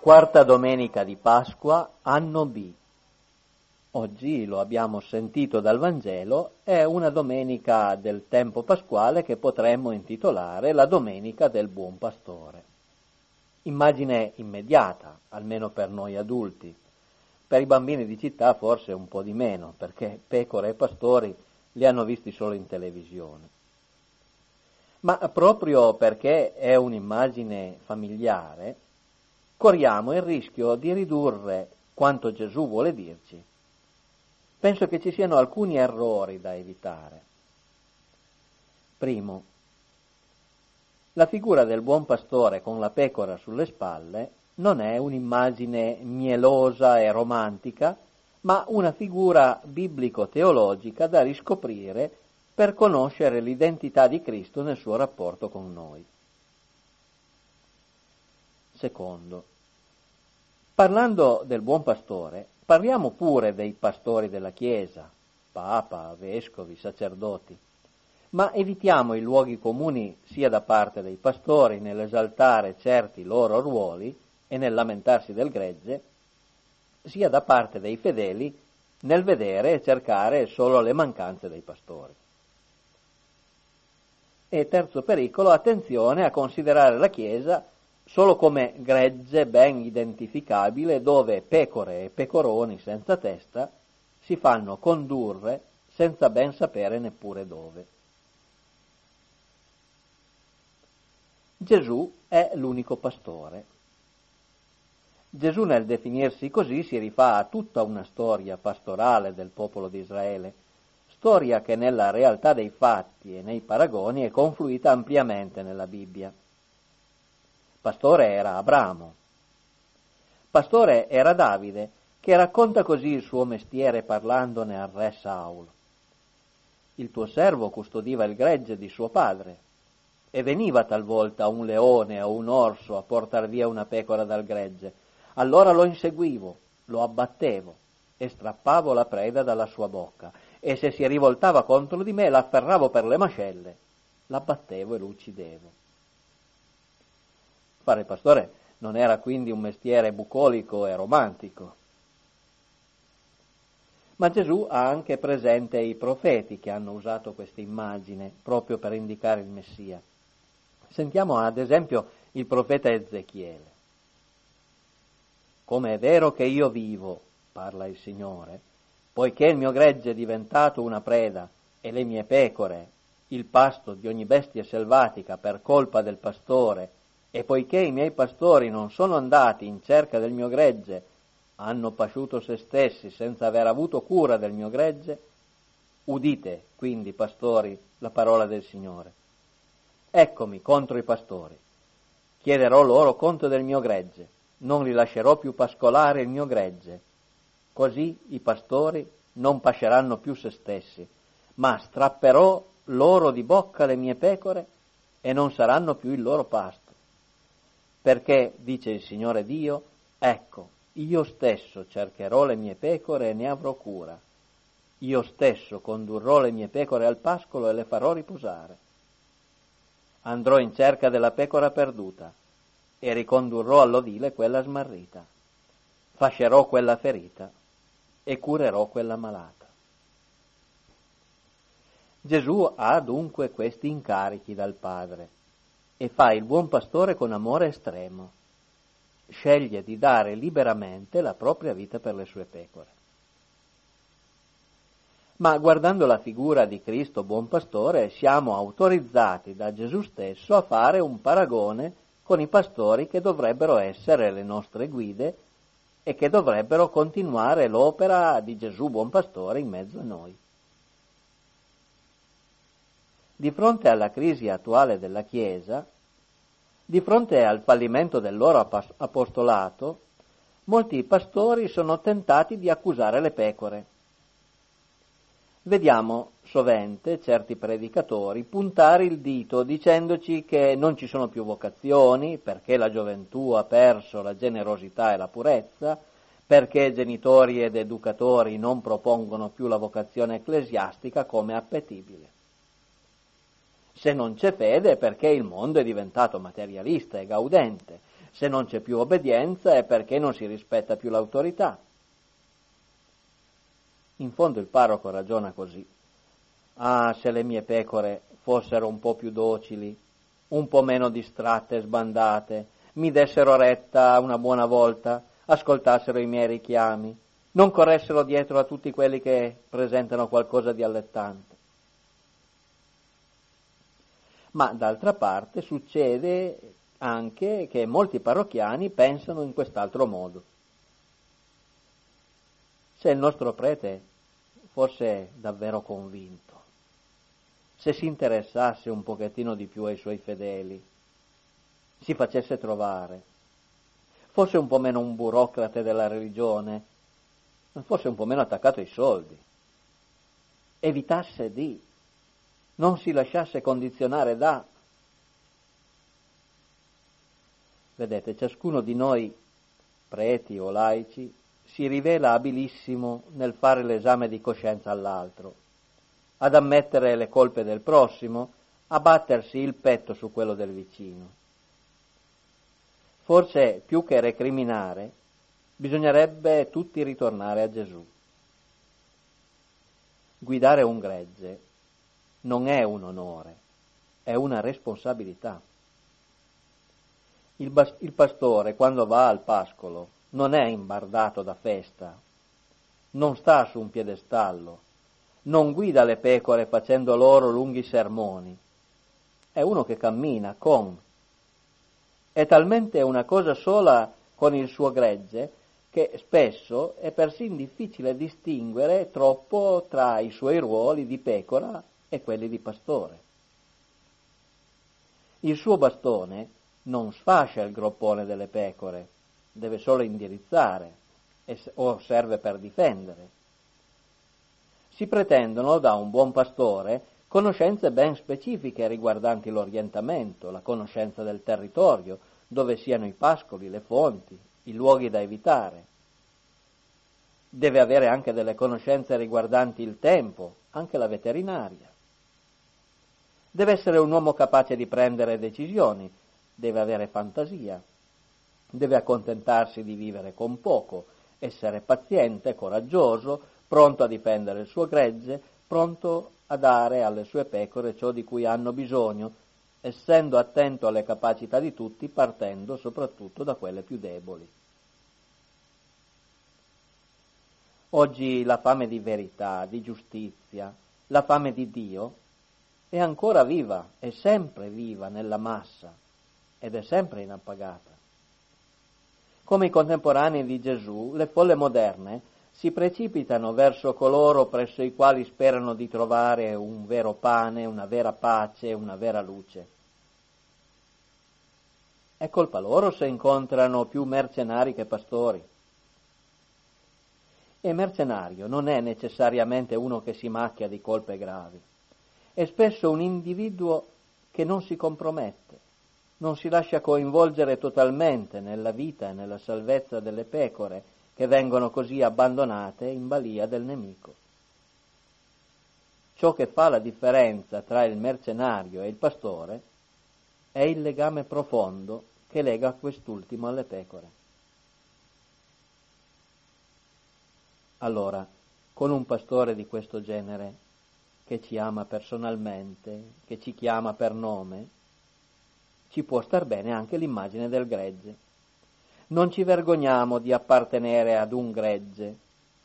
Quarta domenica di Pasqua, anno B. Oggi, lo abbiamo sentito dal Vangelo, è una domenica del tempo pasquale che potremmo intitolare la Domenica del Buon Pastore. Immagine immediata, almeno per noi adulti. Per i bambini di città forse un po' di meno, perché pecore e pastori li hanno visti solo in televisione. Ma proprio perché è un'immagine familiare, corriamo il rischio di ridurre quanto Gesù vuole dirci. Penso che ci siano alcuni errori da evitare. Primo, la figura del buon pastore con la pecora sulle spalle non è un'immagine mielosa e romantica, ma una figura biblico-teologica da riscoprire per conoscere l'identità di Cristo nel suo rapporto con noi. Secondo, parlando del buon pastore, parliamo pure dei pastori della Chiesa, papa, vescovi, sacerdoti, ma evitiamo i luoghi comuni sia da parte dei pastori nell'esaltare certi loro ruoli e nel lamentarsi del gregge, sia da parte dei fedeli nel vedere e cercare solo le mancanze dei pastori. E terzo pericolo, attenzione a considerare la Chiesa solo come gregge ben identificabile dove pecore e pecoroni senza testa si fanno condurre senza ben sapere neppure dove. Gesù è l'unico pastore. Gesù nel definirsi così si rifà a tutta una storia pastorale del popolo di Israele, storia che nella realtà dei fatti e nei paragoni è confluita ampiamente nella Bibbia. Pastore era Abramo. Pastore era Davide, che racconta così il suo mestiere parlandone al re Saul. Il tuo servo custodiva il gregge di suo padre e veniva talvolta un leone o un orso a portar via una pecora dal gregge. Allora lo inseguivo, lo abbattevo e strappavo la preda dalla sua bocca, e se si rivoltava contro di me l'afferravo per le mascelle, l'abbattevo e lo uccidevo. Fare il pastore non era quindi un mestiere bucolico e romantico. Ma Gesù ha anche presente i profeti che hanno usato questa immagine proprio per indicare il Messia. Sentiamo ad esempio il profeta Ezechiele. Come è vero che io vivo, parla il Signore, poiché il mio gregge è diventato una preda e le mie pecore il pasto di ogni bestia selvatica per colpa del pastore, e poiché i miei pastori non sono andati in cerca del mio gregge, hanno pasciuto se stessi senza aver avuto cura del mio gregge, udite quindi, pastori, la parola del Signore. Eccomi contro i pastori, chiederò loro conto del mio gregge, non li lascerò più pascolare il mio gregge. Così i pastori non pasceranno più se stessi, ma strapperò loro di bocca le mie pecore e non saranno più il loro pasto. Perché, dice il Signore Dio, ecco, io stesso cercherò le mie pecore e ne avrò cura. Io stesso condurrò le mie pecore al pascolo e le farò riposare. Andrò in cerca della pecora perduta e ricondurrò all'ovile quella smarrita. Fascerò quella ferita e curerò quella malata. Gesù ha dunque questi incarichi dal Padre e fa il buon pastore con amore estremo. Sceglie di dare liberamente la propria vita per le sue pecore. Ma guardando la figura di Cristo buon pastore, siamo autorizzati da Gesù stesso a fare un paragone con i pastori che dovrebbero essere le nostre guide e che dovrebbero continuare l'opera di Gesù buon pastore in mezzo a noi. Di fronte alla crisi attuale della Chiesa, di fronte al fallimento del loro apostolato, molti pastori sono tentati di accusare le pecore. Vediamo sovente certi predicatori puntare il dito dicendoci che non ci sono più vocazioni, perché la gioventù ha perso la generosità e la purezza, perché genitori ed educatori non propongono più la vocazione ecclesiastica come appetibile. Se non c'è fede è perché il mondo è diventato materialista e gaudente. Se non c'è più obbedienza è perché non si rispetta più l'autorità. In fondo il parroco ragiona così. Ah, se le mie pecore fossero un po' più docili, un po' meno distratte e sbandate, mi dessero retta una buona volta, ascoltassero i miei richiami, non corressero dietro a tutti quelli che presentano qualcosa di allettante. Ma d'altra parte succede anche che molti parrocchiani pensano in quest'altro modo. Se il nostro prete fosse davvero convinto, se si interessasse un pochettino di più ai suoi fedeli, si facesse trovare, fosse un po' meno un burocrate della religione, fosse un po' meno attaccato ai soldi, evitasse di, non si lasciasse condizionare da. Vedete, ciascuno di noi, preti o laici, si rivela abilissimo nel fare l'esame di coscienza all'altro, ad ammettere le colpe del prossimo, a battersi il petto su quello del vicino. Forse più che recriminare, bisognerebbe tutti ritornare a Gesù. Guidare un gregge non è un onore, è una responsabilità. Il pastore, quando va al pascolo, non è imbardato da festa, non sta su un piedestallo, non guida le pecore facendo loro lunghi sermoni, è uno che cammina con. È talmente una cosa sola con il suo gregge che spesso è persino difficile distinguere troppo tra i suoi ruoli di pecora e quelli di pastore. Il suo bastone non sfascia il groppone delle pecore, deve solo indirizzare o serve per difendere. Si pretendono da un buon pastore conoscenze ben specifiche riguardanti l'orientamento, la conoscenza del territorio, dove siano i pascoli, le fonti, i luoghi da evitare. Deve avere anche delle conoscenze riguardanti il tempo, anche la veterinaria. Deve essere un uomo capace di prendere decisioni, deve avere fantasia, deve accontentarsi di vivere con poco, essere paziente, coraggioso, pronto a difendere il suo gregge, pronto a dare alle sue pecore ciò di cui hanno bisogno, essendo attento alle capacità di tutti, partendo soprattutto da quelle più deboli. Oggi la fame di verità, di giustizia, la fame di Dio è ancora viva, è sempre viva nella massa ed è sempre inappagata. Come i contemporanei di Gesù, le folle moderne si precipitano verso coloro presso i quali sperano di trovare un vero pane, una vera pace, una vera luce. È colpa loro se incontrano più mercenari che pastori. E mercenario non è necessariamente uno che si macchia di colpe gravi, è spesso un individuo che non si compromette, non si lascia coinvolgere totalmente nella vita e nella salvezza delle pecore che vengono così abbandonate in balia del nemico. Ciò che fa la differenza tra il mercenario e il pastore è il legame profondo che lega quest'ultimo alle pecore. Allora, con un pastore di questo genere, che ci ama personalmente, che ci chiama per nome, ci può star bene anche l'immagine del gregge. Non ci vergogniamo di appartenere ad un gregge.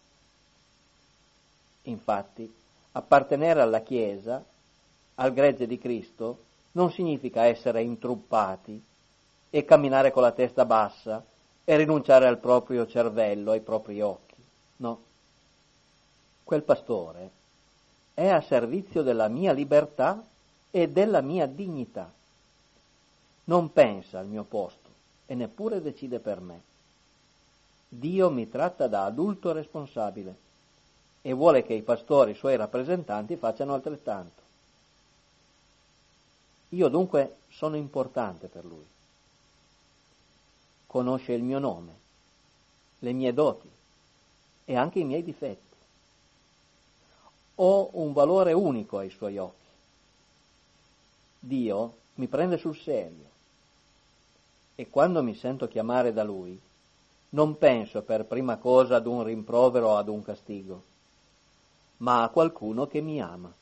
Infatti, appartenere alla Chiesa, al gregge di Cristo, non significa essere intruppati e camminare con la testa bassa e rinunciare al proprio cervello, ai propri occhi. No. Quel pastore è a servizio della mia libertà e della mia dignità. Non pensa al mio posto e neppure decide per me. Dio mi tratta da adulto responsabile e vuole che i pastori, i suoi rappresentanti, facciano altrettanto. Io dunque sono importante per lui. Conosce il mio nome, le mie doti e anche i miei difetti. Ho un valore unico ai suoi occhi. Dio mi prende sul serio e quando mi sento chiamare da Lui, non penso per prima cosa ad un rimprovero o ad un castigo, ma a qualcuno che mi ama.